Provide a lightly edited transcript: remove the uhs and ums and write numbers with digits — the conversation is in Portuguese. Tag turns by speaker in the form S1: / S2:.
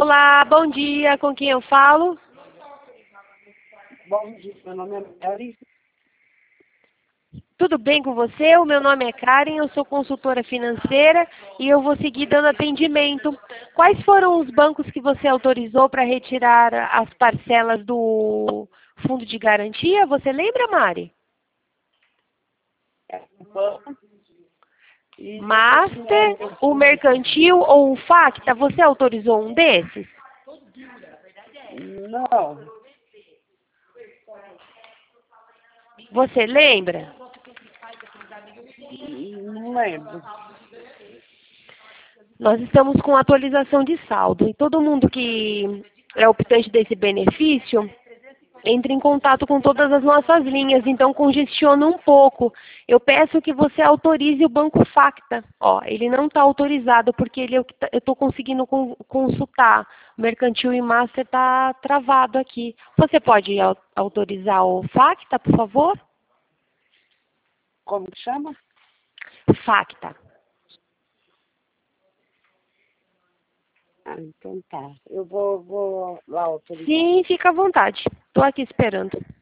S1: Olá, bom dia. Com quem eu falo?
S2: Bom dia, meu nome é Mary.
S1: Tudo bem com você? O meu nome é Karen, eu sou consultora financeira e eu vou seguir dando atendimento. Quais foram os bancos que você autorizou para retirar as parcelas do fundo de garantia? Você lembra, Mari? Master, o Mercantil ou o Facta? Você autorizou um desses?
S2: Não,
S1: Você lembra?
S2: não lembro.
S1: Nós estamos com atualização de saldo e todo mundo que é optante desse benefício entra em contato com todas as nossas linhas, então congestiona um pouco. Eu peço que você autorize o Banco Facta. Ó, ele não está autorizado porque eu estou conseguindo consultar. O Mercantil e Master está travado aqui. Você pode autorizar o Facta, por favor?
S2: Como que chama?
S1: Facta.
S2: Ah, então tá. Eu vou lá autorizar.
S1: Sim, fica à vontade. Estou aqui esperando.